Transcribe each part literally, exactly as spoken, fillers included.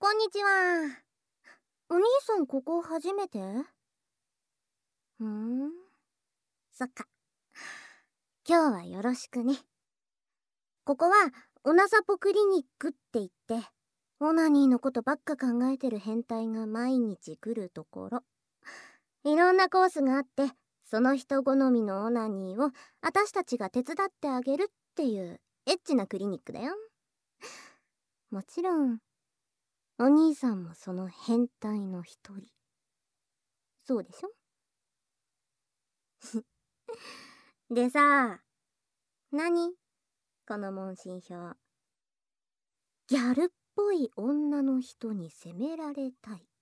こんにちは。お兄さんここ初めて？ふーん、そっか。今日はよろしくね。ここはオナサポクリニックって言って、オナニーのことばっか考えてる変態が毎日来るところ。いろんなコースがあって、その人好みのオナニーを私たちが手伝ってあげるっていうエッチなクリニックだよ。もちろんお兄さんもその変態の一人。そうでしょ？でさ、何？この問診票。ギャルっぽい女の人に責められたい。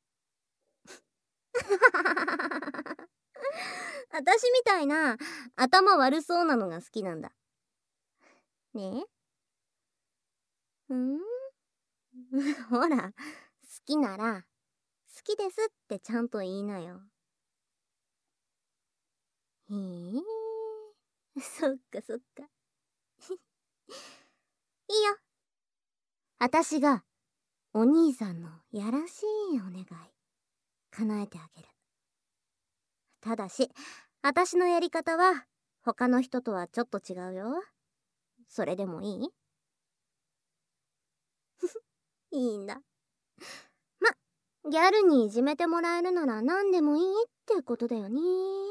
私みたいな頭悪そうなのが好きなんだ。ねえ？ん？ほら、好きなら好きですってちゃんと言いなよ。へえ、そっかそっか。いいよ。私がお兄さんのやらしいお願い叶えてあげる。ただし、私のやり方は他の人とはちょっと違うよ。それでもいい？いいんだ。ま、ギャルにいじめてもらえるなら何でもいいってことだよね。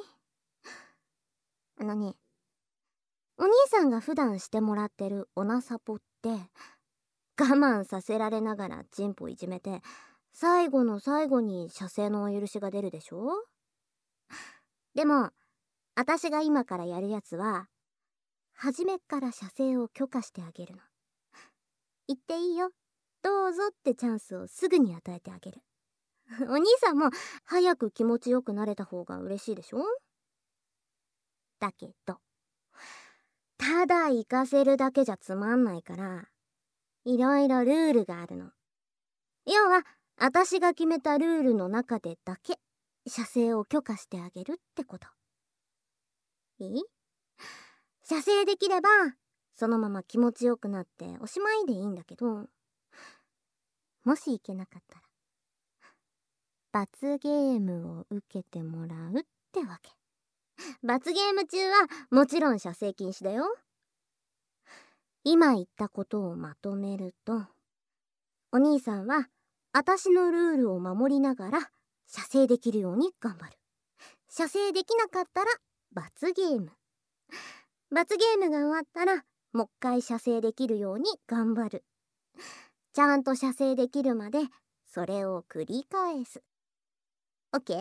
あのね、お兄さんが普段してもらってるオナサポって我慢させられながらチンポいじめて最後の最後に射精のお許しが出るでしょ？でも私が今からやるやつは初めっから射精を許可してあげるの。言っていいよ、どうぞってチャンスをすぐに与えてあげる。お兄さんも早く気持ちよくなれた方が嬉しいでしょ？だけどただ行かせるだけじゃつまんないから、いろいろルールがあるの。要は私が決めたルールの中でだけ射精を許可してあげるってこと。いい？射精できればそのまま気持ちよくなっておしまいでいいんだけど、もしいけなかったら罰ゲームを受けてもらうってわけ。罰ゲーム中はもちろん射精禁止だよ。今言ったことをまとめると、お兄さんは私のルールを守りながら射精できるように頑張る。射精できなかったら罰ゲーム。罰ゲームが終わったらもう一回射精できるように頑張る。ちゃんと射精できるまでそれを繰り返す。オッケー？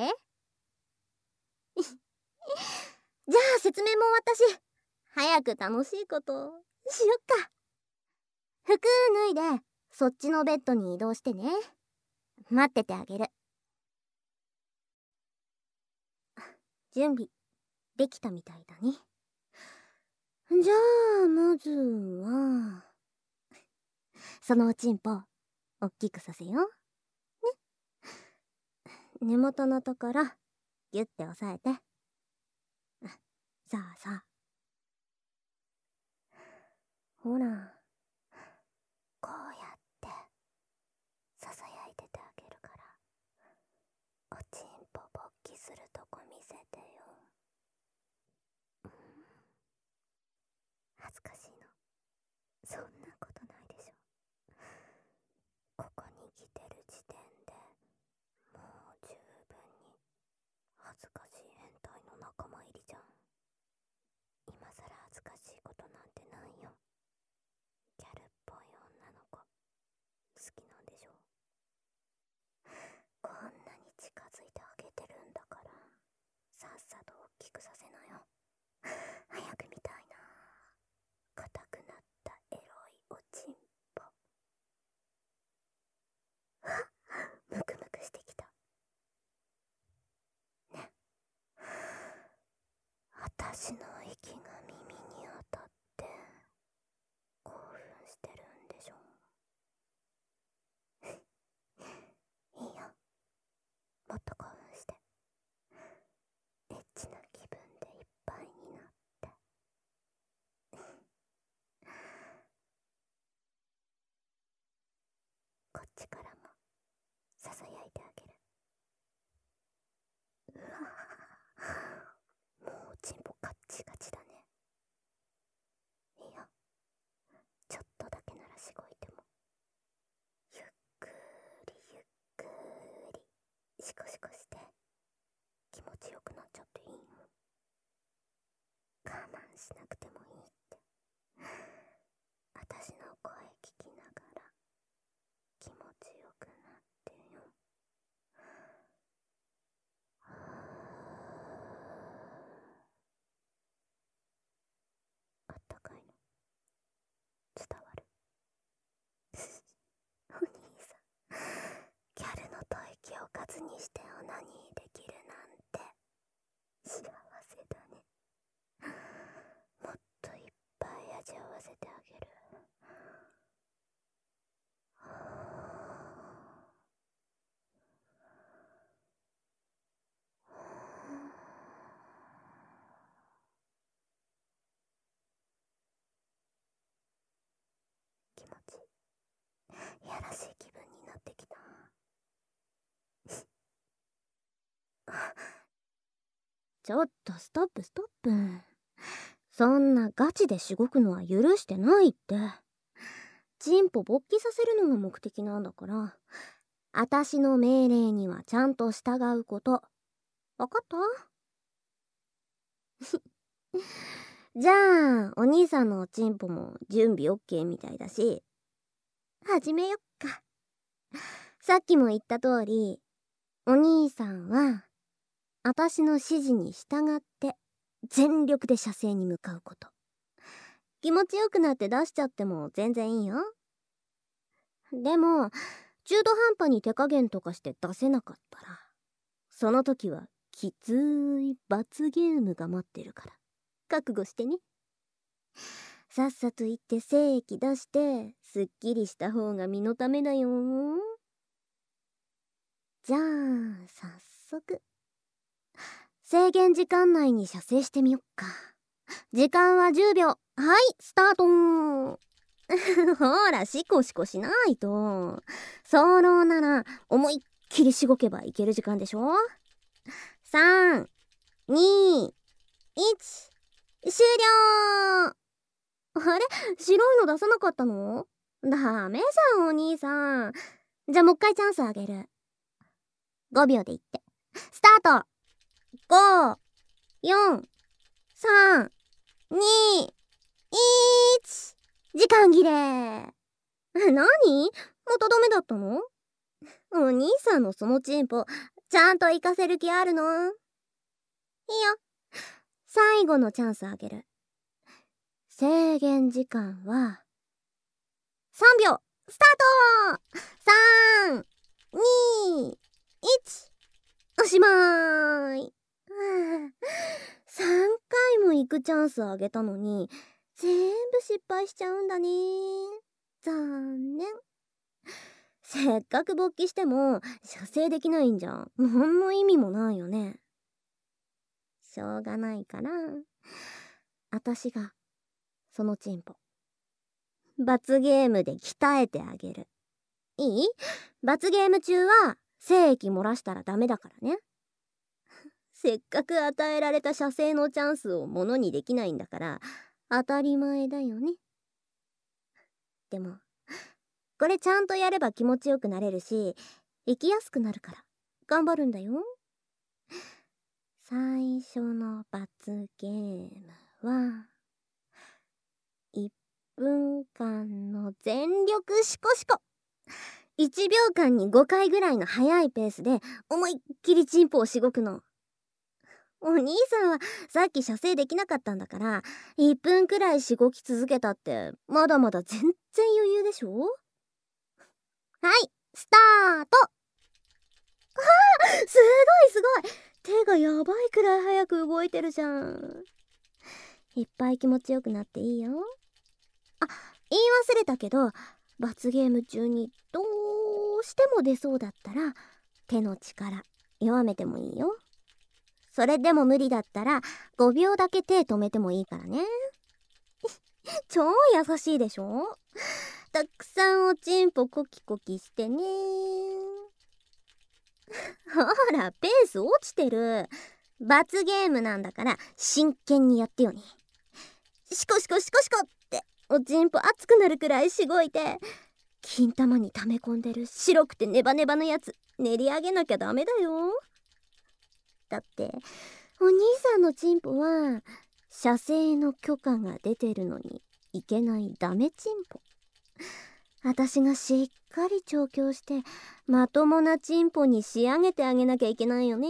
じゃあ説明も終わったし、早く楽しいことしよっか。服脱いでそっちのベッドに移動してね。待っててあげる。準備できたみたいだね。じゃあまずはそのおちんぽおっきくさせようね。根元のところギュッて押さえて。さあさあ、ほら、こうやってささやいててあげるから、おちんぽ勃起するとこ見せてよ。恥ずかしいの？そんなことないでしょ。ここに来てる時点でもう十分に恥ずかしい変態の仲間入りじゃん。今さら恥ずかしいことなんてないよ。ギャルっぽい女の子好きなんでしょ？こんなに近づいてあげてるんだから、さっさと大きくさせなよ。早く見たいな。硬くなったエロいおちんぽ。ムクムクしてきたね。私の息が耳に当たって興奮してるんでしょ？いいよ、もっと興奮して、エッチな気分でいっぱいになって。こっちからもささやいてあげる。うわ、もうチンポカッチカチだね。いいよ、ちょっとだけならしごいても。ゆっくりゆっくりシコシコして気持ちよくなっちゃっていいの。我慢しなくてもいいって、私の声聞きながら気持ちよくなってよ。あったかいの伝わる？お兄さん、ギャルの吐息をカツにしてオナニーできるなんて幸せだね。もっといっぱい味わわせてあげる。気持ちいやらしい気分になってきた。ちょっとストップストップ。そんなガチでしごくのは許してないって。チンポ勃起させるのが目的なんだから、あたしの命令にはちゃんと従うこと。わかった？じゃあお兄さんのチンポも準備 オーケー みたいだし、始めよっか。さっきも言った通り、お兄さんはあたしの指示に従って全力で射精に向かうこと。気持ちよくなって出しちゃっても全然いいよ。でも中途半端に手加減とかして出せなかったら、その時はきつい罰ゲームが待ってるから覚悟してね。さっさと行って精液出してすっきりした方が身のためだよ。じゃあ早速制限時間内に射精してみよっか。時間はじゅうびょう。はい、スタート。ほらシコシコしないと。早漏なら思いっきりしごけばいける時間でしょ。さん、に、いち、終了。あれ、白いの出さなかったの？ダメじゃんお兄さん。じゃあもう一回チャンスあげる。ごびょうで言ってスタート。ご、よん、さん、に、いち。時間切れ。なに？またダメだったの？お兄さんのそのチンポちゃんと活かせる気あるの？いいよ、最後のチャンスあげる。制限時間はさんびょう。スタート。さん、に、いち。おしまーい。さんかいも行くチャンスあげたのに全部失敗しちゃうんだね。残念。せっかく勃起しても射精できないんじゃ何の意味もないよね。しょうがないからあたしがそのチンポ罰ゲームで鍛えてあげる。いい？罰ゲーム中は精液漏らしたらダメだからね。せっかく与えられた射精のチャンスをものにできないんだから当たり前だよね。でもこれちゃんとやれば気持ちよくなれるし生きやすくなるから頑張るんだよ。最初の罰ゲームはいっぷんかんの全力シコシコ。いちびょうかんにごかいぐらいの速いペースで思いっきりチンポをしごくの。お兄さんはさっき射精できなかったんだからいっぷんくらいしごき続けたってまだまだ全然余裕でしょ。はいスタート。あー、すごいすごい、手がやばいくらい早く動いてるじゃん。いっぱい気持ちよくなっていいよ。あ、言い忘れたけど罰ゲーム中にどうしても出そうだったら手の力弱めてもいいよ。それでも無理だったらごびょうだけ手止めてもいいからね。超優しいでしょ。たくさんおちんぽコキコキしてね。 ほら、ペース落ちてる。罰ゲームなんだから真剣にやってよね。シコシコシコシコっておちんぽ熱くなるくらいしごいて、金玉に溜め込んでる白くてネバネバのやつ練り上げなきゃダメだよ。だってお兄さんのチンポは射精の許可が出てるのにいけないダメチンポ。私がしっかり調教してまともなチンポに仕上げてあげなきゃいけないよね。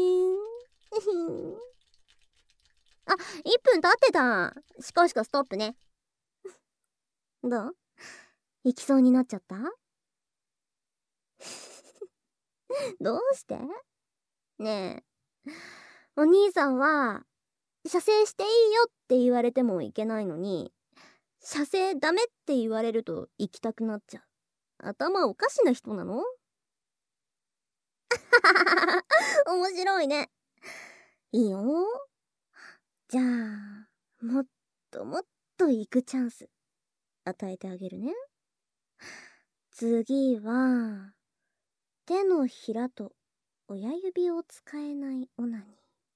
あ、いっぷん経ってた。しこしこストップね。どう？行きそうになっちゃった？どうして？ねえ、お兄さんは射精していいよって言われてもいけないのに、射精ダメって言われると行きたくなっちゃう。頭おかしな人なの？面白いね。いいよ。じゃあもっともっと行くチャンス与えてあげるね。次は手のひらと親指を使えないオナニー。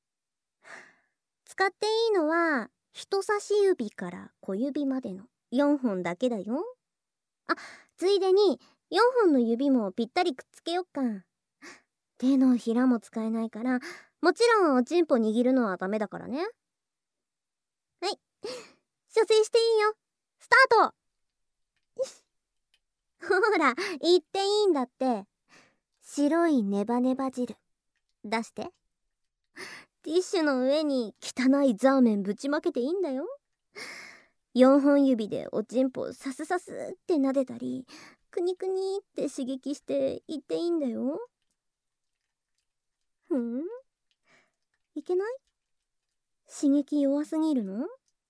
使っていいのは人差し指から小指までのよんほんだけだよ。あ、ついでによんほんの指もぴったりくっつけよっか。手のひらも使えないから、もちろんおちんぽ握るのはダメだからね。はい、射精していいよ。スタート。ほら、言っていいんだって。白いネバネバ汁出して。ティッシュの上に汚いザーメンぶちまけていいんだよ。よんほん指でおちんぽサスサスって撫でたり、クニクニって刺激して言っていいんだよ。ふん？いけない？刺激弱すぎるの？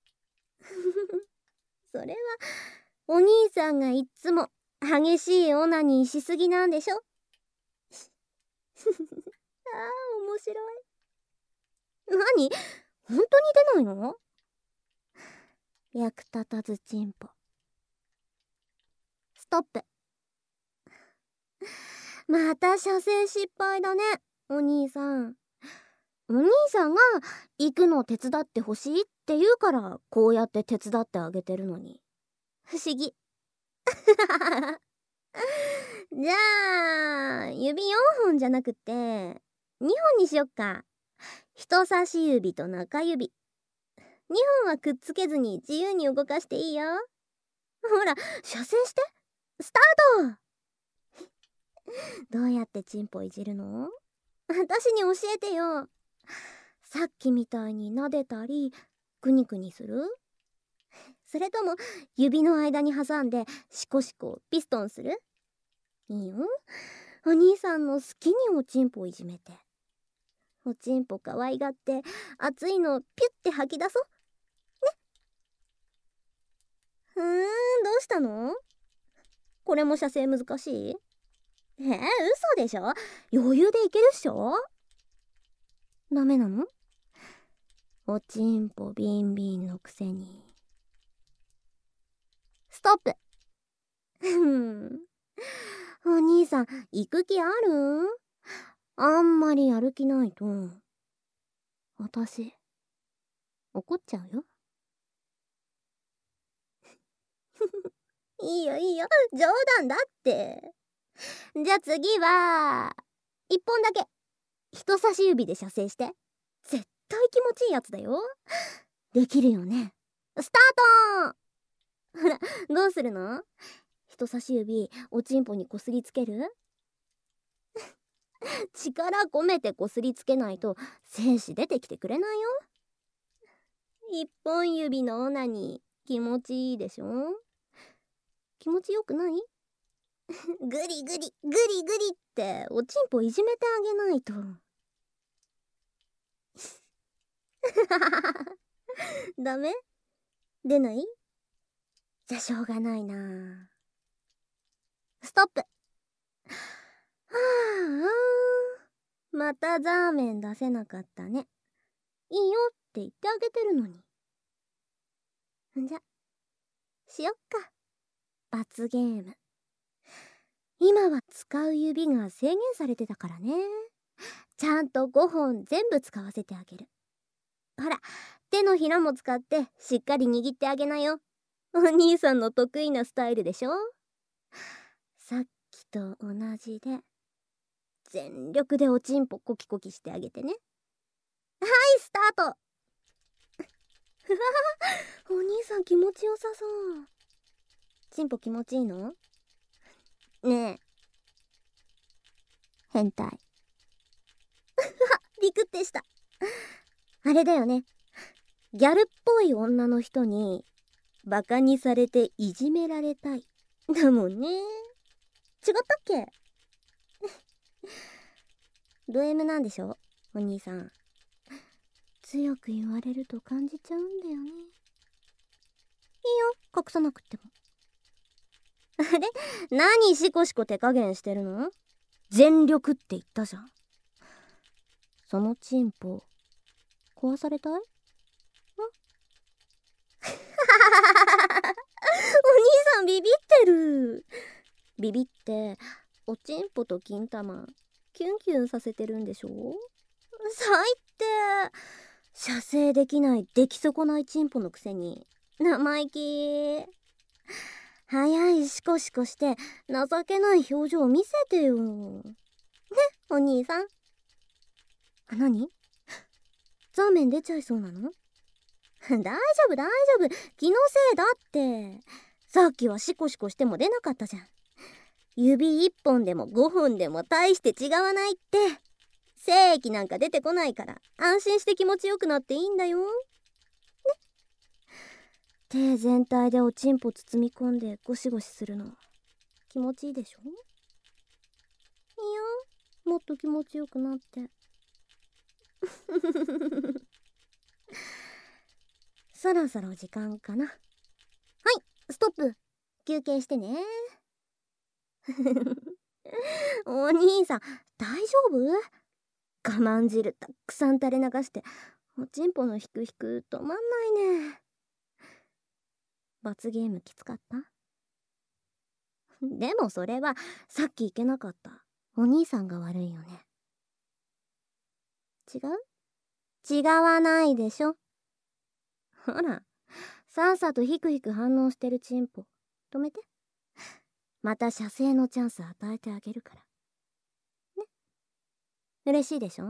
それはお兄さんがいっつも激しいオナニーしすぎなんでしょ。あー、面白い。何？本当に出ないの？役立たずチンポ。ストップ。また射精失敗だね、お兄さん。お兄さんが行くの手伝ってほしいって言うからこうやって手伝ってあげてるのに。不思議。じゃあ指よんほんじゃなくってにほんにしよっか。人差し指と中指。にほんはくっつけずに自由に動かしていいよ。ほら、射精して。スタート。どうやってチンポいじるの？私に教えてよ。さっきみたいに撫でたりクニクニする？それとも指の間に挟んでシコシコピストンする？いいよ。お兄さんの好きにおちんぽいじめて。おちんぽ可愛がって熱いのピュッて吐き出そうね。ふーん、どうしたの？これも射精難しい？えー、嘘でしょ？余裕でいけるっしょ？ダメなの？おちんぽビンビンのくせに。ストップ。お兄さん行く気ある？あんまりやる気ないと私怒っちゃうよ。いいよいいよ、冗談だって。じゃあ次はいっぽんだけ人差し指で射精して。絶対気持ちいいやつだよ。できるよね？スタート。ほら、どうするの？人差し指おちんぽにこすりつける？力込めてこすりつけないと精子出てきてくれないよ。一本指のオナニー気持ちいいでしょ？気持ちよくない？グリグリグリグリっておちんぽいじめてあげないと。ダメ？出ない？じゃしょうがないな。ストップ。はあ、またザーメン出せなかったね。いいよって言ってあげてるのに。んじゃしよっか、罰ゲーム。 今は使う指が制限されてたからね。ちゃんとごほん全部使わせてあげる。ほら、手のひらも使ってしっかり握ってあげなよ。お兄さんの得意なスタイルでしょ。さっきと同じで全力でおちんぽコキコキしてあげてね。はい、スタート。お兄さん気持ちよさそう。ちんぽ気持ちいいの？ねえ、変態。ビクってした。あれだよね、ギャルっぽい女の人にバカにされていじめられたいだもんね。違ったっけ？ド M なんでしょお兄さん。強く言われると感じちゃうんだよね。いいよ、隠さなくっても。あれ、何シコシコ手加減してるの？全力って言ったじゃん。そのチンポ壊されたい？ん？お兄さんビビってる。ビビっておちんぽと金玉キュンキュンさせてるんでしょ？最低。射精できない出来損ないチンポのくせに生意気。早いシコシコして情けない表情見せてよね、お兄さん。あ、何？ザーメン出ちゃいそうなの？大丈夫大丈夫、気のせいだって。さっきはシコシコしても出なかったじゃん。指一本でも五本でも大して違わないって。精液なんか出てこないから安心して気持ちよくなっていいんだよね。手全体でおちんぽ包み込んでゴシゴシするの気持ちいいでしょ？いいよ、もっと気持ちよくなって。そろそろ時間かな。はい、ストップ。休憩してね。お兄さん大丈夫？我慢汁たくさん垂れ流しておちんぽのヒクヒク止まんないね。罰ゲームきつかった？でもそれはさっき行けなかったお兄さんが悪いよね。違う？違わないでしょ。ほら、さっさとヒクヒク反応してるチンポ止めて。また射精のチャンス与えてあげるからね。嬉しいでしょ？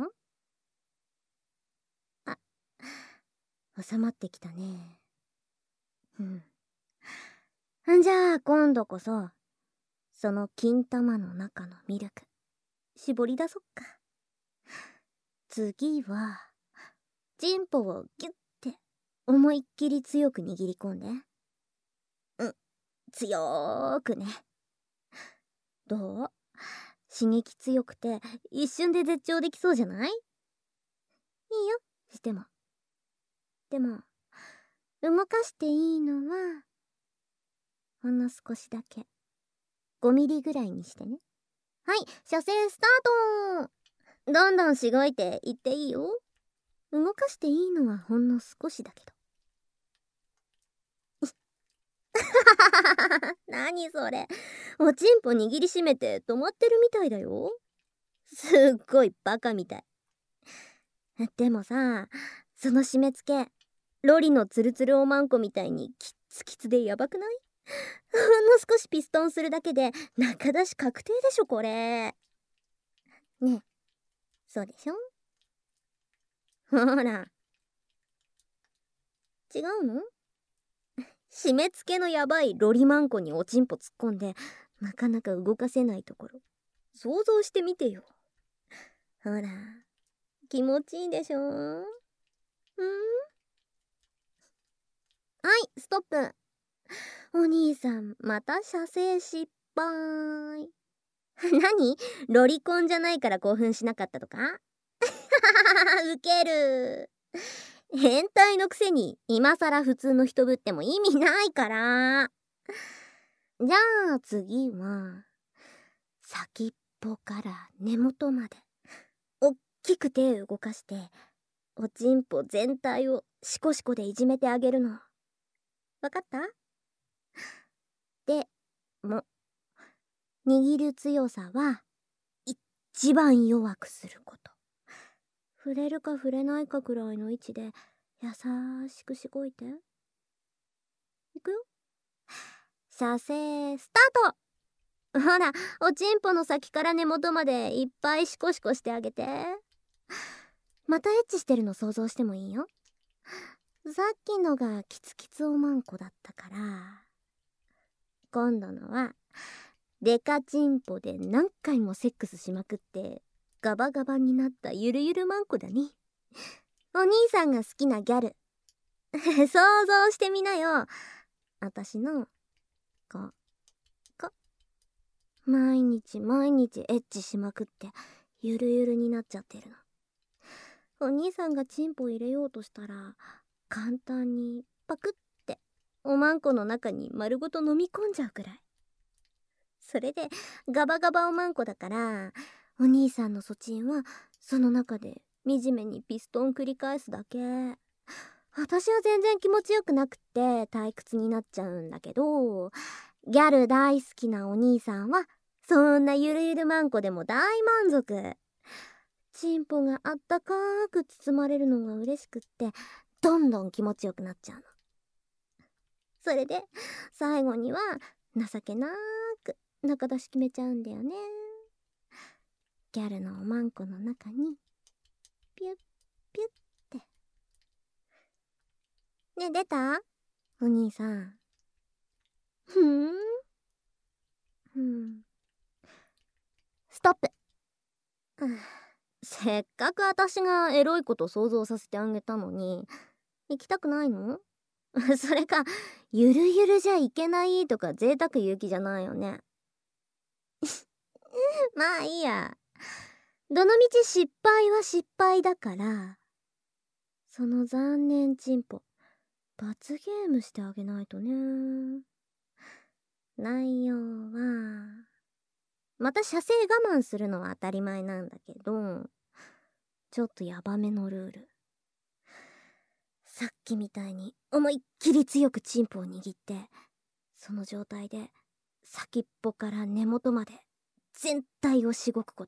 あ、収まってきたね。うん。じゃあ今度こそその金玉の中のミルク絞り出そっか。次はチンポをギュッて思いっきり強く握り込んで。うん、強ーくね。どう？刺激強くて一瞬で絶頂できそうじゃない？いいよ、しても。でも動かしていいのはほんの少しだけ。ごミリぐらいにしてね。はい、射精スタート。どんどんしごいていっていいよ。動かしていいのはほんの少しだけど。何それ、おちんぽ握りしめて止まってるみたいだよ。すっごいバカみたい。でもさ、その締め付けロリのツルツルおまんこみたいにキッツキツでやばくない？ほんの少しピストンするだけで中出し確定でしょこれ。ねえ、そうでしょ？ほら、違うの？締め付けのやばいロリマンコにおちんぽ突っ込んでなかなか動かせないところ想像してみてよ。ほら、気持ちいいでしょ？うん？はい、ストップ。お兄さんまた射精失敗。何？ロリコンじゃないから興奮しなかったとか？ウケる。変態のくせに今さら普通の人ぶっても意味ないから。じゃあ次は先っぽから根元までおっきく手を動かしておちんぽ全体をシコシコでいじめてあげるの。わかった？でも握る強さは一番弱くすること。触れるか触れないかくらいの位置で優しくしごいて。いくよ。射精スタート。ほら、おちんぽの先から根元までいっぱいシコシコしてあげて。またエッチしてるの想像してもいいよ。さっきのがキツキツおまんこだったから、今度のはデカチンポで何回もセックスしまくってガバガバになったゆるゆるまんこだね。お兄さんが好きなギャル想像してみなよ。あたしのここ毎日毎日エッチしまくってゆるゆるになっちゃってるの。お兄さんがチンポ入れようとしたら簡単にパクっておまんこの中に丸ごと飲み込んじゃうくらい。それでガバガバおまんこだから、お兄さんのソチンはその中で惨めにピストン繰り返すだけ。私は全然気持ちよくなくって退屈になっちゃうんだけど、ギャル大好きなお兄さんはそんなゆるゆるまんこでも大満足。チンポがあったかーく包まれるのが嬉しくってどんどん気持ちよくなっちゃうの。それで最後には情けなーく中出し決めちゃうんだよね。ギャルのおまんこの中にピュッピュッって。ねえ、出た？お兄さん。ふーん。うん。ストップ。せっかく私がエロいこと想像させてあげたのに行きたくないの？それかゆるゆるじゃいけないとか贅沢言う気じゃないよね。まあいいや。どのみち失敗は失敗だから、その残念チンポ罰ゲームしてあげないとね。内容はまた射精我慢するのは当たり前なんだけど、ちょっとヤバめのルール。さっきみたいに思いっきり強くチンポを握って、その状態で先っぽから根元まで全体をしごくこと。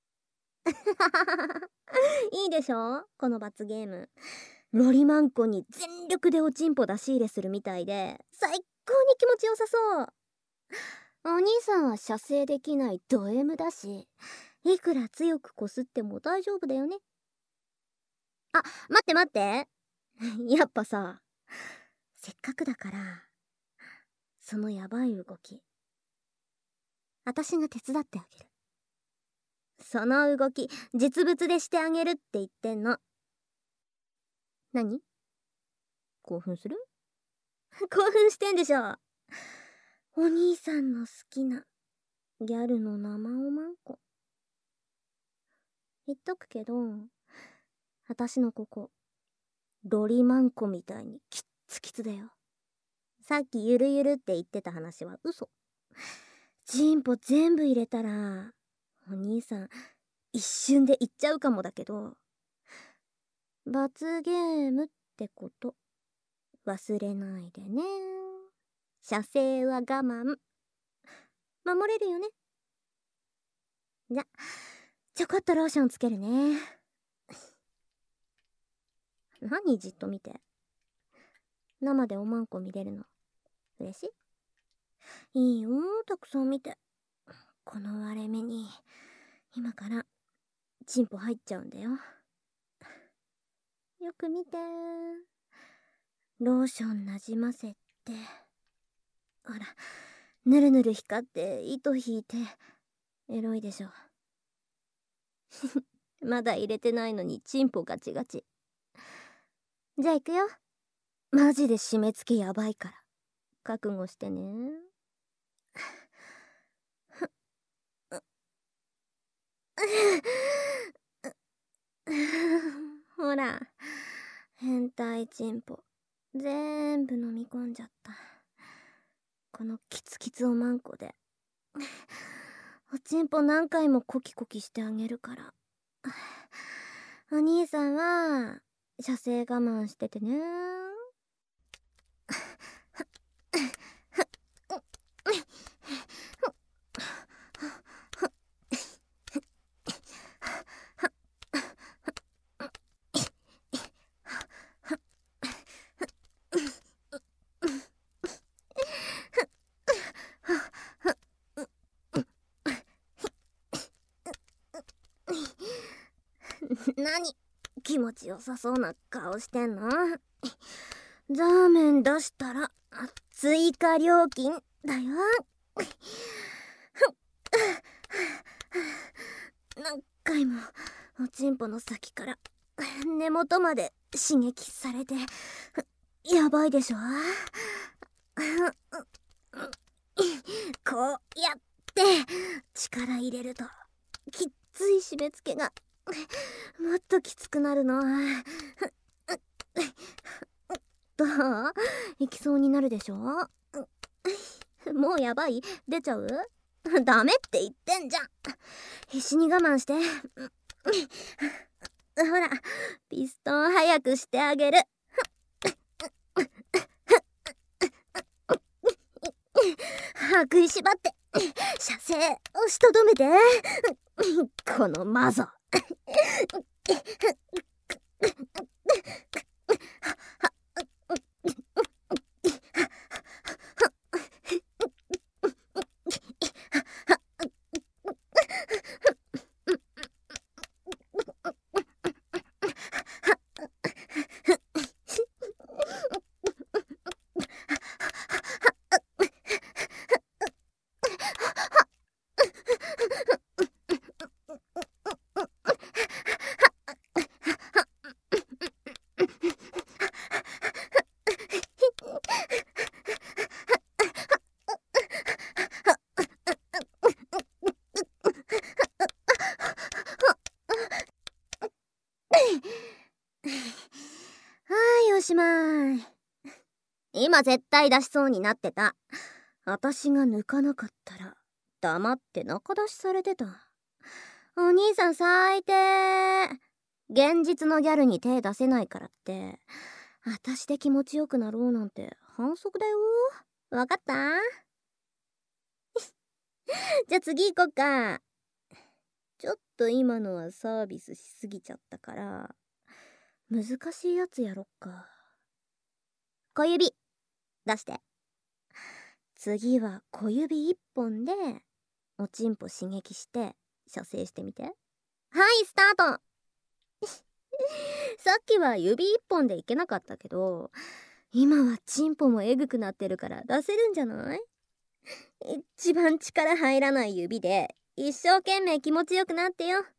いいでしょこの罰ゲーム。ロリマンコに全力でおちんぽ出し入れするみたいで最高に気持ちよさそう。お兄さんは射精できないド M だし、いくら強くこすっても大丈夫だよね。あ、待って待ってやっぱさ、せっかくだからそのヤバい動き私が手伝ってあげる。その動き実物でしてあげるって言ってんの。何？興奮する？興奮してんでしょ。お兄さんの好きなギャルの生おまんこ。言っとくけど、私のここロリマンコみたいにキッツキツだよ。さっきゆるゆるって言ってた話は嘘。チンポ全部入れたらお兄さん一瞬で言っちゃうかもだけど、罰ゲームってこと忘れないでね。射精は我慢守れるよね。じゃちょこっとローションつけるね。何じっと見て。生でおまんこ見れるの嬉しい？いいよ、たくさん見て。この割れ目に今からチンポ入っちゃうんだよ。よく見て。ローションなじませて、ほらぬるぬる光って糸引いてエロいでしょ。まだ入れてないのにチンポガチガチ。じゃあ行くよ。マジで締め付けやばいから覚悟してね。ほら変態チンポ全部飲み込んじゃった。このキツキツおまんこでおちんぽ何回もコキコキしてあげるから。お兄さんは射精我慢しててね。 何気持ちよさそうな顔してんの？ザーメン出したら追加料金だよ。何回もおちんぽの先から根元まで刺激されてやばいでしょ。こうやって力入れるときっつい締め付けがもっときつくなるの。どう？いきそうになるでしょ。もうやばい？出ちゃう？ダメって言ってんじゃん。必死に我慢して。ほら、ピストン早くしてあげる。歯食いしばって射精押しとどめて。このマゾ。おしまい。今絶対出しそうになってた。私が抜かなかったら黙って中出しされてた。お兄さん最低。現実のギャルに手出せないからって私で気持ちよくなろうなんて反則だよ。わかった？じゃあ次行こっか。ちょっと今のはサービスしすぎちゃったから難しいやつやろっか。小指出して。次は小指一本でおちんぽ刺激して射精してみて。はい、スタート。さっきは指一本でいけなかったけど今はチンポもエグくなってるから出せるんじゃない？一番力入らない指で一生懸命気持ちよくなってよ。お兄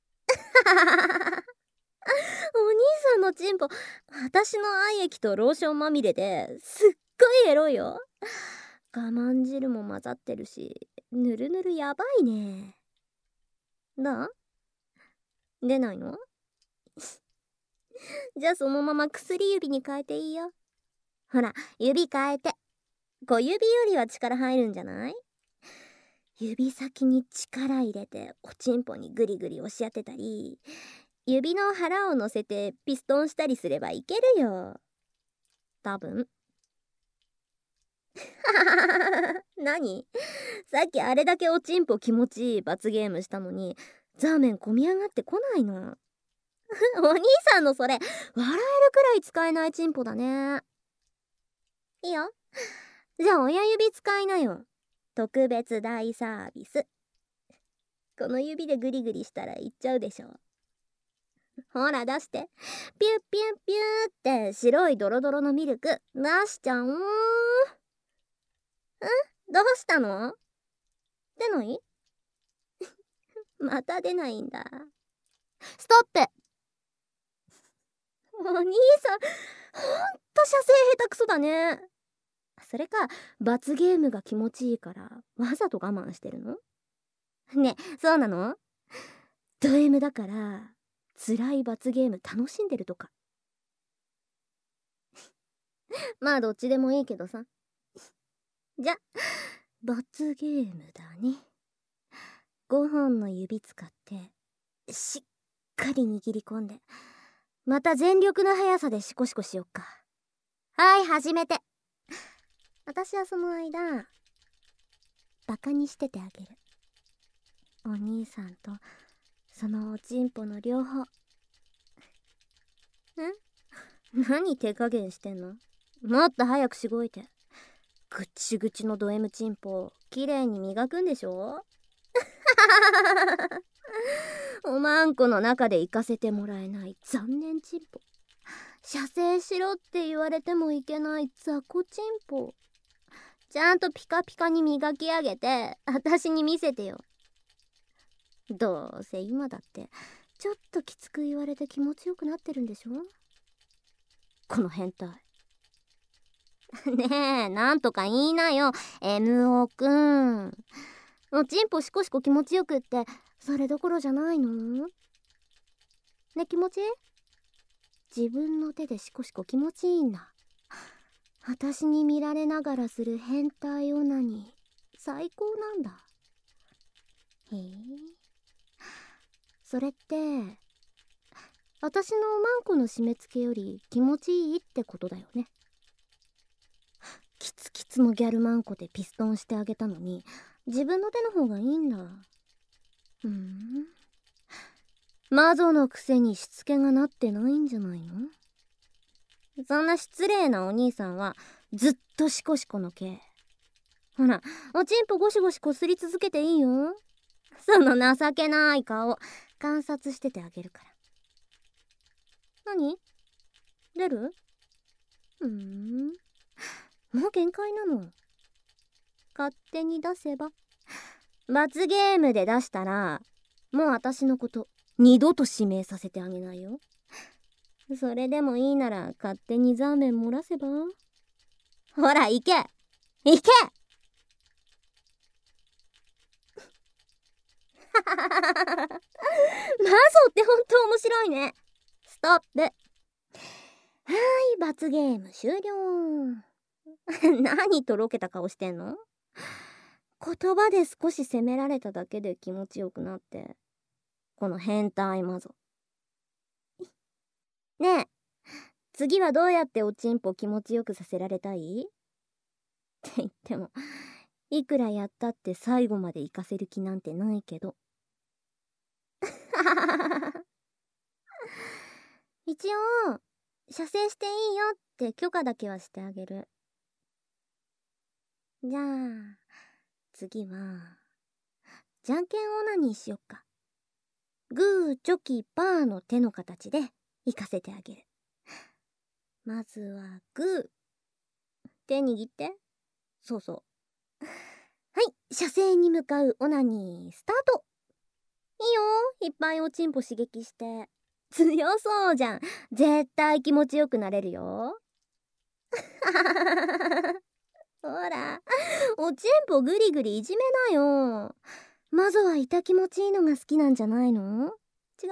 さんのチンポ私の愛液とローションまみれですっごいエロいよ。我慢汁も混ざってるしぬるぬるやばいね。どう？出ないの？じゃあそのまま薬指に変えていいよ。ほら指変えて。小指よりは力入るんじゃない？指先に力入れておちんぽにグリグリ押し当てたり指の腹を乗せてピストンしたりすればいけるよ多分。何？さっきあれだけおちんぽ気持ちいい罰ゲームしたのにザーメン込み上がってこないの。お兄さんのそれ笑えるくらい使えないチンポだね。いいよ。じゃあ親指使いなよ。特別大サービス。この指でグリグリしたらいっちゃうでしょ。ほら出して。ピュッピュッピューって白いドロドロのミルク出しちゃう。ん？どうしたの？出ない？また出ないんだ。ストップ。お兄さんほんと射精下手くそだね。それか罰ゲームが気持ちいいからわざと我慢してるの？ねえそうなの？ド M だから辛い罰ゲーム楽しんでるとか。まあどっちでもいいけどさ。じゃ罰ゲームだね。ごほんの指使ってしっかり握り込んでまた全力の速さでシコシコしよっか。はい始めて。私はその間バカにしててあげる。お兄さんとそのおちんぽの両方。ん？何手加減してんの？もっと早くしごいて。ぐっちぐちのド M チンポきれいに磨くんでしょ？ おまんこの中で行かせてもらえない残念チンポ。射精しろって言われてもいけない雑魚チンポ。ちゃんとピカピカに磨き上げて私に見せてよ。どうせ今だってちょっときつく言われて気持ちよくなってるんでしょ、この変態。ねえ、なんとか言いなよ エムオー くん。おちんぽしこしこ気持ちよくってそれどころじゃないのね。気持ちいい？自分の手でしこしこ気持ちいいんだ。私に見られながらする変態オナニー最高なんだ。へえ、それって私のマンコの締め付けより気持ちいいってことだよね。キツキツのギャルマンコでピストンしてあげたのに自分の手の方がいいんだ。ふん、魔女のくせにしつけがなってないんじゃないの？そんな失礼なお兄さんはずっとシコシコの毛。ほら、おちんぽゴシゴシこすり続けていいよ。その情けない顔観察しててあげるから。何？出る？うーん、もう限界なの。勝手に出せば。罰ゲームで出したらもう私のこと二度と指名させてあげないよ。それでもいいなら勝手にザーメン漏らせば。ほら行け行けマゾってほんと面白いね。ストップ。はーい、罰ゲーム終了。何とろけた顔してんの？言葉で少し責められただけで気持ちよくなって、この変態マゾ。ねえ、次はどうやっておちんぽ気持ちよくさせられたい？って言ってもいくらやったって最後まで行かせる気なんてないけど。一応射精していいよって許可だけはしてあげる。じゃあ次はじゃんけんオナニーしよっか。グーチョキパーの手の形で行かせてあげる。まずはグー、手握って。そうそう。はい、射精に向かうオナニースタート。いいよ、いっぱいおちんぽ刺激して。強そうじゃん。絶対気持ちよくなれるよ。ほら、おちんぽグリグリいじめなよ。まずはいた気持ちいいのが好きなんじゃないの？違う？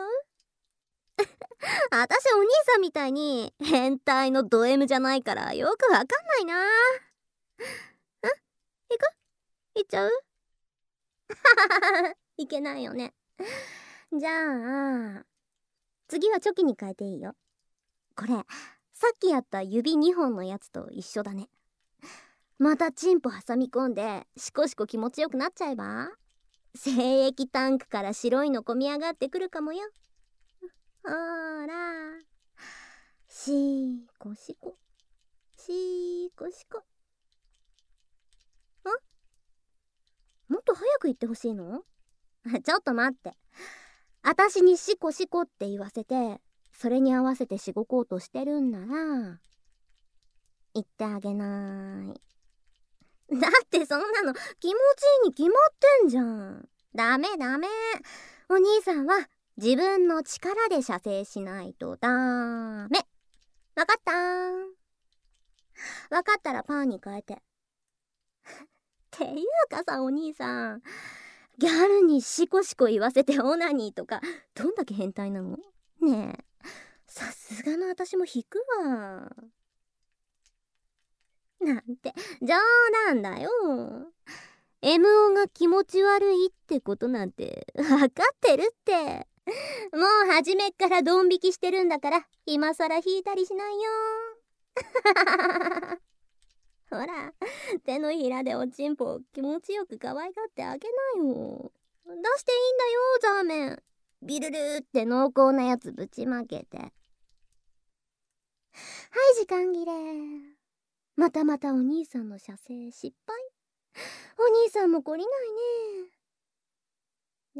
あたしお兄さんみたいに変態のド M じゃないからよくわかんないな。ん？行く？行っちゃう？いけないよね。じゃあ次はチョキに変えていいよ。これさっきやった指にほんのやつと一緒だね。またチンポ挟み込んでシコシコ気持ちよくなっちゃえば、精液タンクから白いのこみ上がってくるかもよ。ほら、シーコシコシーコシコ。あ、もっと早く言ってほしいの？ちょっと待って、あたしにシコシコって言わせてそれに合わせてしごこうとしてるんなら言ってあげない。だってそんなの気持ちいいに決まってんじゃん。ダメダメ、お兄さんは自分の力で射精しないとダメ。わかった？わかったらパーに変えて。っていうかさ、お兄さんギャルにシコシコ言わせてオナニーとかどんだけ変態なの？ねえ、さすがの私も引くわ。なんて冗談だよ。 エムオー が気持ち悪いってことなんて分かってるって。もう初めっからドン引きしてるんだから今さら引いたりしないよ。ほら、手のひらでおちんぽを気持ちよく可愛がってあげなよ。出していいんだよ、ザーメン。ビルルーって濃厚なやつぶちまけて。はい、時間切れ。またまたお兄さんの射精失敗。お兄さんも懲りないね。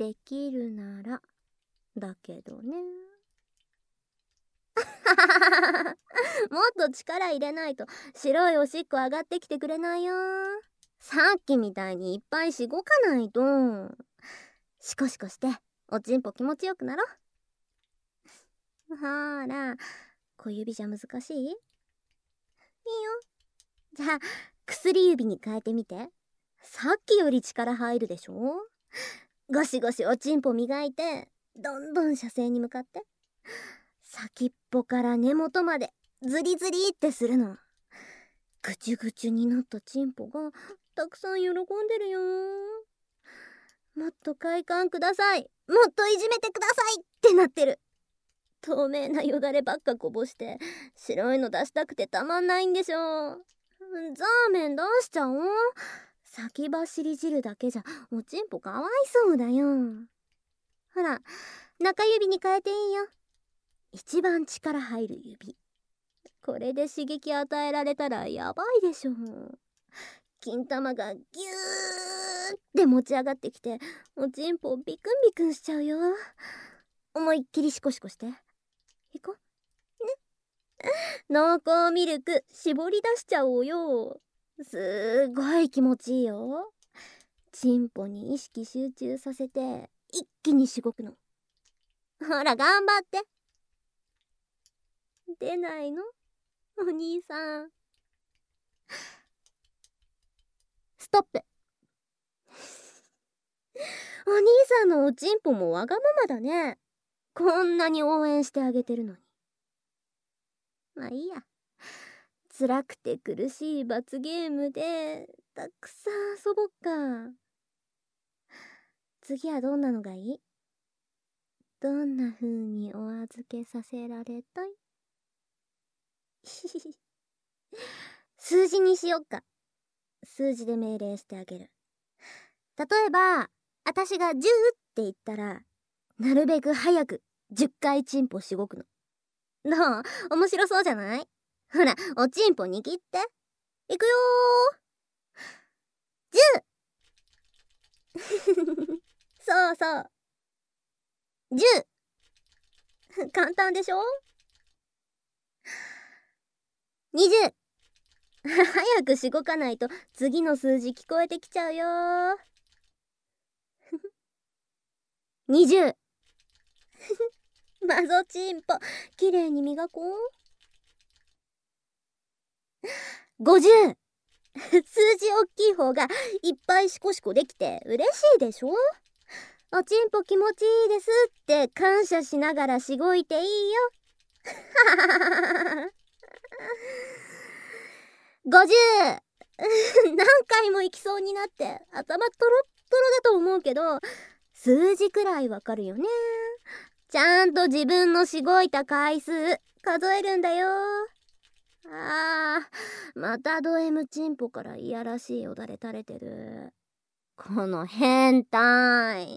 できるならだけどね。もっと力入れないと白いおしっこ上がってきてくれないよ。さっきみたいにいっぱいしごかないと。シコシコしておちんぽ気持ちよくなろ。ほら、小指じゃ難しい？いいよ。じゃあ薬指に変えてみて。さっきより力入るでしょ。ゴシゴシおちんぽ磨いてどんどん射精に向かって、先っぽから根元までズリズリってするの。ぐちゅぐちゅになったチンポがたくさん喜んでるよ。もっと快感ください、もっといじめてくださいってなってる。透明なよだればっかこぼして白いの出したくてたまんないんでしょ。ザーメン出しちゃおう。先走り汁だけじゃおちんぽかわいそうだよ。ほら、中指に変えていいよ。一番力入る指。これで刺激与えられたらやばいでしょ。金玉がギューって持ち上がってきておちんぽビクンビクンしちゃうよ。思いっきりシコシコして。いこね。濃厚ミルク絞り出しちゃおうよ。すーごい気持ちいいよ。チンポに意識集中させて一気にしごくの。ほら頑張って。出ないのお兄さん。ストップ。お兄さんのおちんぽもわがままだね。こんなに応援してあげてるのに。まあいいや。辛くて苦しい罰ゲームでたくさん遊ぼっか。次はどんなのがいい？どんな風にお預けさせられたい？数字にしよっか。数字で命令してあげる。例えば私がじゅうって言ったらなるべく早くじゅっかいチンポしごくの。どう？面白そうじゃない？ほら、おちんぽ握って。いくよー。じゅう。そうそう。じゅう。簡単でしょ？にじゅう。早くしごかないと次の数字聞こえてきちゃうよ。にじゅう。マゾチンポきれいに磨こう。ごじゅう。数字おっきい方がいっぱいシコシコできて嬉しいでしょ。おちんぽ気持ちいいですって感謝しながらしごいていいよ。ごじゅう。何回も行きそうになって頭トロットロだと思うけど、数字くらいわかるよね。ちゃんと自分のしごいた回数数えるんだよ。あー、またド M チンポからいやらしいよだれ垂れてる。この変態。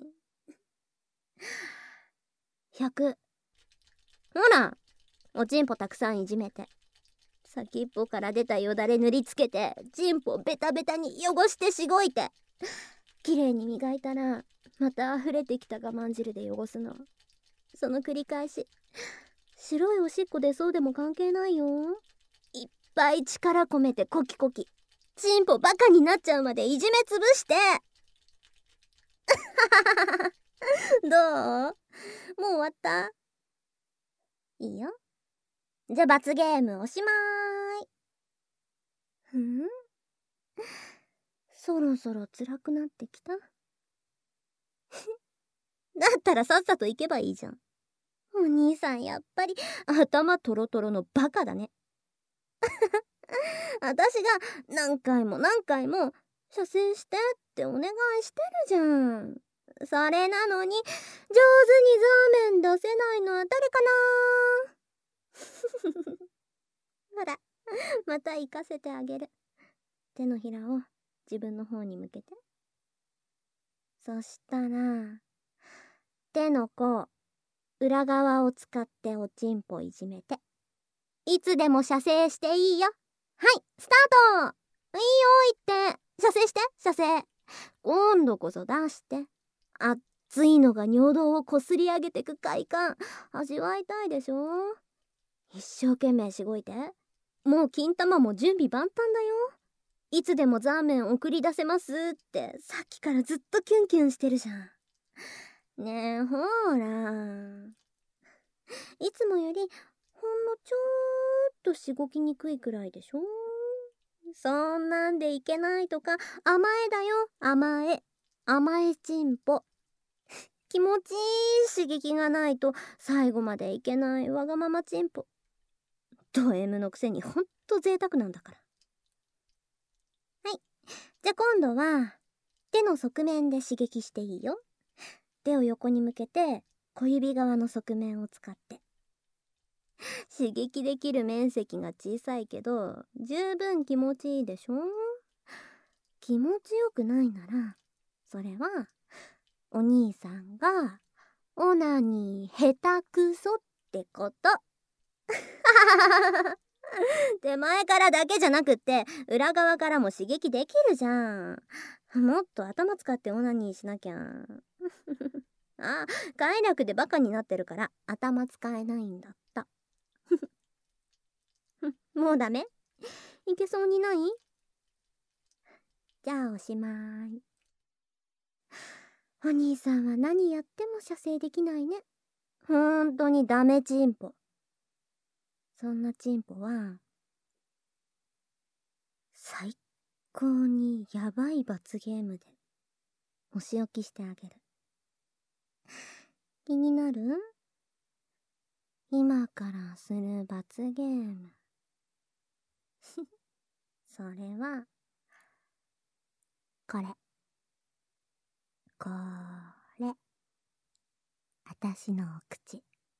ひゃく。ほら、おちんぽたくさんいじめて先っぽから出たよだれ塗りつけてチンポベタベタに汚してしごいて、きれいに磨いたらまた溢れてきた我慢汁で汚すの。その繰り返し。白いおしっこ出そうでも関係ないよ。いっぱい力込めてコキコキチンポバカになっちゃうまでいじめつぶして。どう？もう終わった？いいよ。じゃあ罰ゲームおしまーい。ふん？そろそろ辛くなってきた？だったらさっさと行けばいいじゃん。お兄さんやっぱり頭トロトロのバカだね。私が何回も何回も射精してってお願いしてるじゃん。それなのに上手にザーメン出せないのは誰かな。ほら、また行かせてあげる。手のひらを自分の方に向けて。そしたら手の甲裏側を使っておちんぽいじめて、いつでも射精していいよ。はい、スタート。いいよ、言って射精して。射精今度こそ出して。あっ熱いのが尿道をこすり上げてく快感味わいたいでしょ。一生懸命しごいて。もう金玉も準備万端だよ。いつでもザーメン送り出せますってさっきからずっとキュンキュンしてるじゃん。ねえほら、いつもよりほんのちょっとしごきにくいくらいでしょ。そんなんでいけないとか甘えだよ。甘え甘えちんぽ。気持ちいい刺激がないと最後までいけないわがままちんぽ。ド M のくせにほんと贅沢なんだから。はい、じゃあ今度は手の側面で刺激していいよ。手を横に向けて小指側の側面を使って。刺激できる面積が小さいけど十分気持ちいいでしょ。気持ちよくないならそれはお兄さんがオナニー下手くそってこと。手前からだけじゃなくって裏側からも刺激できるじゃん。もっと頭使ってオナニーしなきゃ。あ、快楽でバカになってるから頭使えないんだった。もうダメ？いけそうにない？じゃあおしまい。お兄さんは何やっても射精できないね。ほんとにダメチンポ。そんなチンポは最高にヤバい罰ゲームでお仕置きしてあげる。気になる？今からする罰ゲーム。それはこれこれあたしのお口。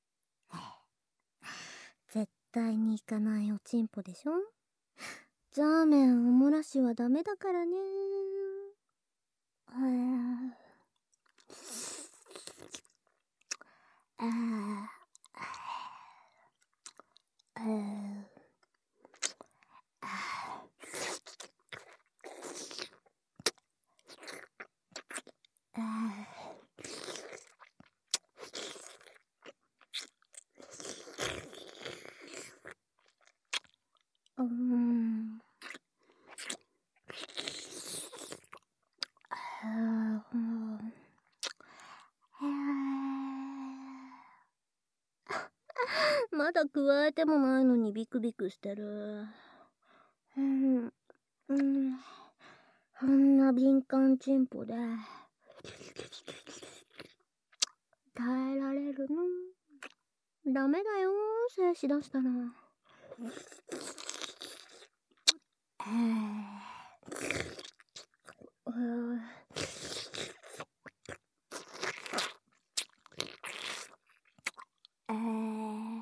絶対にいかないおちんぽでしょ。ザーメンおもらしはダメだからね。ああああうん。まだ加えてもないのにビクビクしてる。うん、うん、こんな敏感チンポで耐えられるの？ダメだよ、精子出したら。へえ。えー、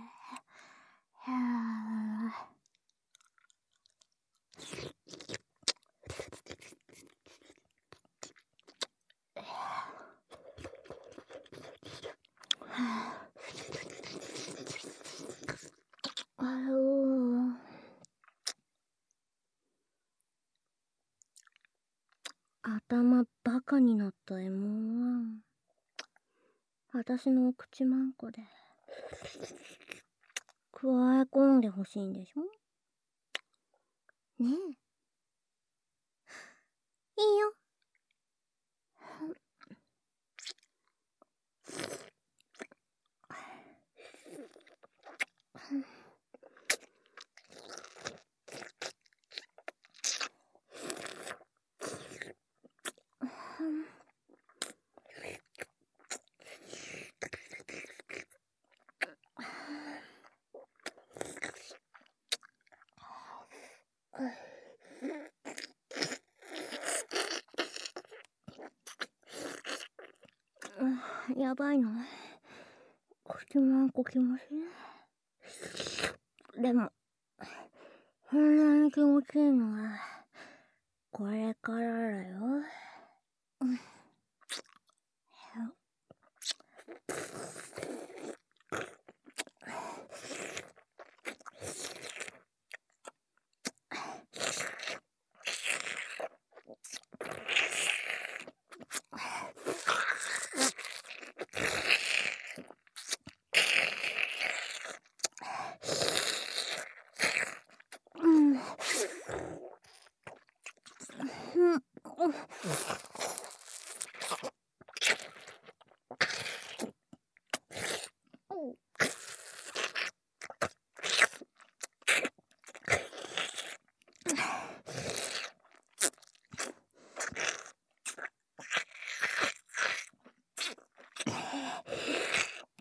あの頭バカになった エムワン。私のお口まんこで加え込んでほしいんでしょ？ねえ。いいよ。やばいの？口まんこ気持ちいい。でもこんなに気持ちいいのはこれからだよ。うん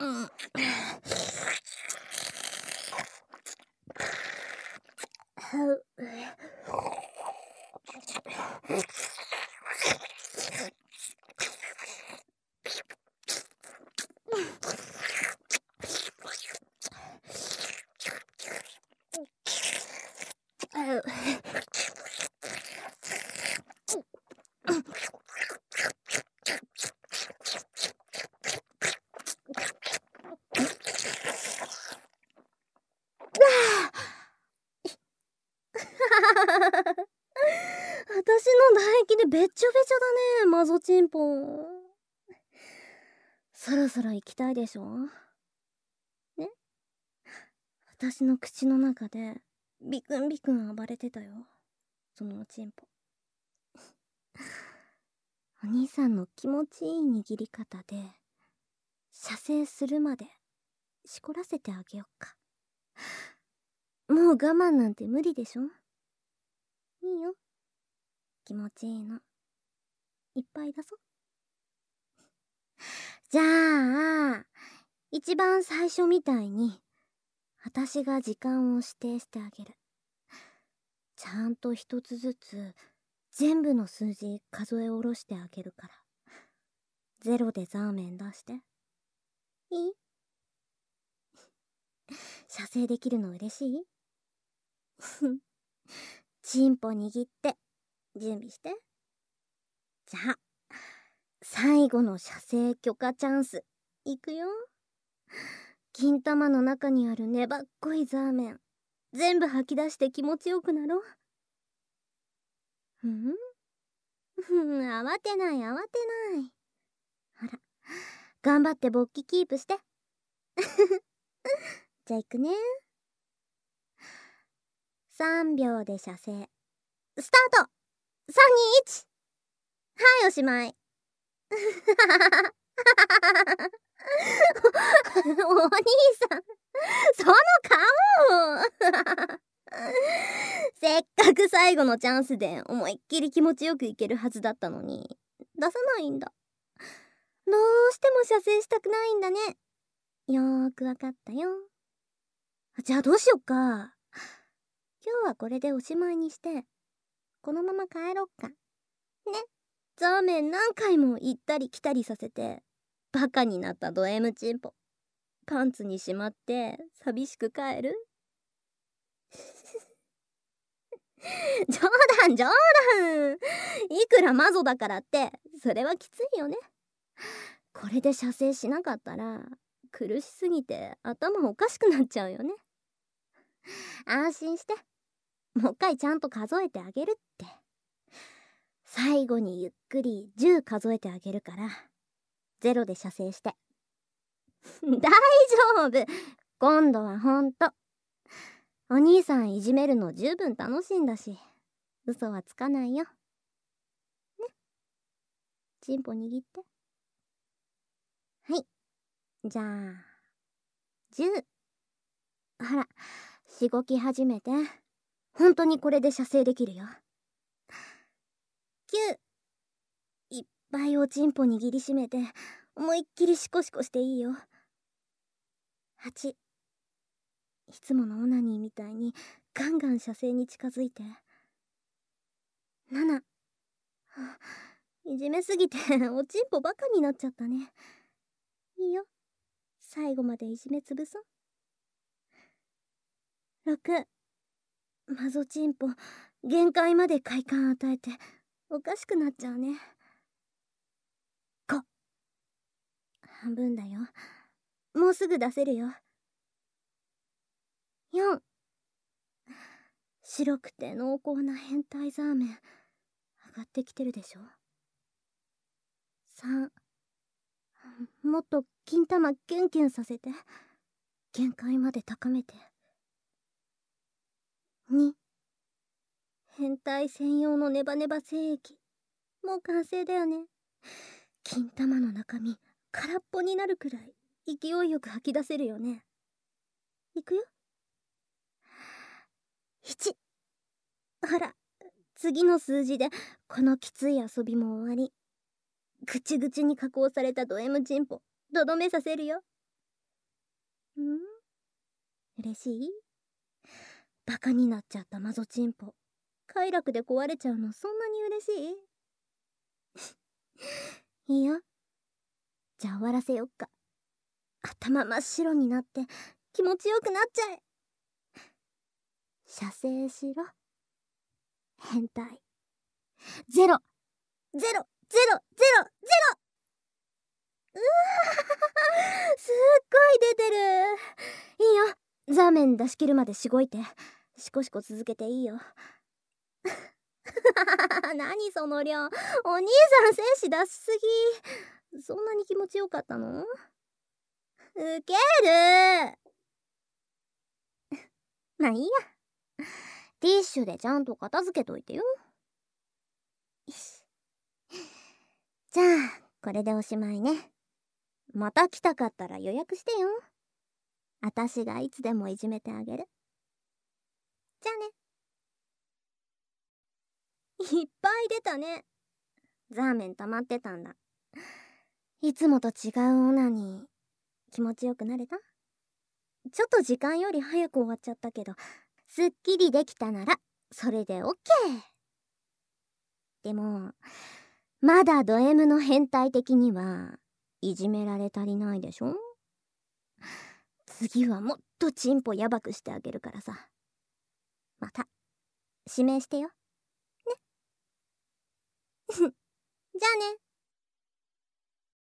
うん私の唾液でべっちょべちょだね、マゾチンポン。そろそろ行きたいでしょね。私の口の中でビクンビクン暴れてたよ、そのおちんぽ。お兄さんの気持ちいい握り方で射精するまでしこらせてあげよっか。もう我慢なんて無理でしょ。いいよ、気持ちいいのいっぱいだぞ。じゃあ一番最初みたいに私が時間を指定してあげる。ちゃんと一つずつ全部の数字数え下ろしてあげるから、ゼロでザーメン出して。いい？射精できるの嬉しい？チンポ握って準備して。じゃあ最後の射精許可チャンスいくよ。金玉の中にある粘っこいザーメン全部吐き出して気持ちよくなろう。うん慌てない慌てない。ほら頑張って勃起キープして。じゃあいくね。さんびょうで射精スタート。さんにいち、はい、おしまい。お兄さん、その顔。せっかく最後のチャンスで思いっきり気持ちよくいけるはずだったのに出さないんだ。どうしても射精したくないんだね。よーくわかったよ。じゃあどうしよっか。今日はこれでおしまいにしてこのまま帰ろっかね。ザーメン何回も行ったり来たりさせてバカになったド M チンポパンツにしまって寂しく帰る。冗談冗談。いくらマゾだからってそれはきついよね。これで射精しなかったら苦しすぎて頭おかしくなっちゃうよね。安心して、もう一回ちゃんと数えてあげるって。最後にゆっくりじゅう数えてあげるからゼロで射精して。大丈夫、今度はほんと。お兄さんいじめるの十分楽しいんだし嘘はつかないよね。チンポ握って。はい、じゃあじゅう。ほらしごき始めて。本当にこれで射精できるよ。きゅう。いっぱいおちんぽ握りしめて思いっきりシコシコしていいよ。はち。いつものオナニーみたいにガンガン射精に近づいて。なな。いじめすぎておちんぽバカになっちゃったね。いいよ、最後までいじめつぶそう。ろく。マゾチンポ限界まで快感与えておかしくなっちゃうね。ご。半分だよ、もうすぐ出せるよ。よん。白くて濃厚な変態ザーメン上がってきてるでしょ。さん。もっと金玉キュンキュンさせて限界まで高めて。に。変態専用のネバネバ精液もう完成だよね。金玉の中身空っぽになるくらい勢いよく吐き出せるよね。いくよ。いち。ほら次の数字でこのきつい遊びも終わり。ぐちぐちに加工されたド M チンポとどめさせるよ。 ん？嬉しい？バカになっちゃったマゾチンポ。快楽で壊れちゃうのそんなに嬉しい？いいよ。じゃあ終わらせよっか。頭真っ白になって気持ちよくなっちゃえ。射精しろ。変態。ゼロゼロゼロゼロゼロ。うわすっごい出てる。いいよ、ザーメン出し切るまでしごいて。シコシコ続けていいよ。何その量。お兄さん精子出しすぎ。そんなに気持ちよかったの？ウケる。まあいいや。ティッシュでちゃんと片付けといてよ。よし。じゃあこれでおしまいね。また来たかったら予約してよ。あたしがいつでもいじめてあげる。じゃあね。いっぱい出たね。ザーメン溜まってたんだ。いつもと違うオナに気持ちよくなれた？ちょっと時間より早く終わっちゃったけど、すっきりできたならそれでオッケー。でもまだド M の変態的にはいじめられ足りないでしょ。次はもっとチンポやばくしてあげるからさ。また指名してよね。じゃあね。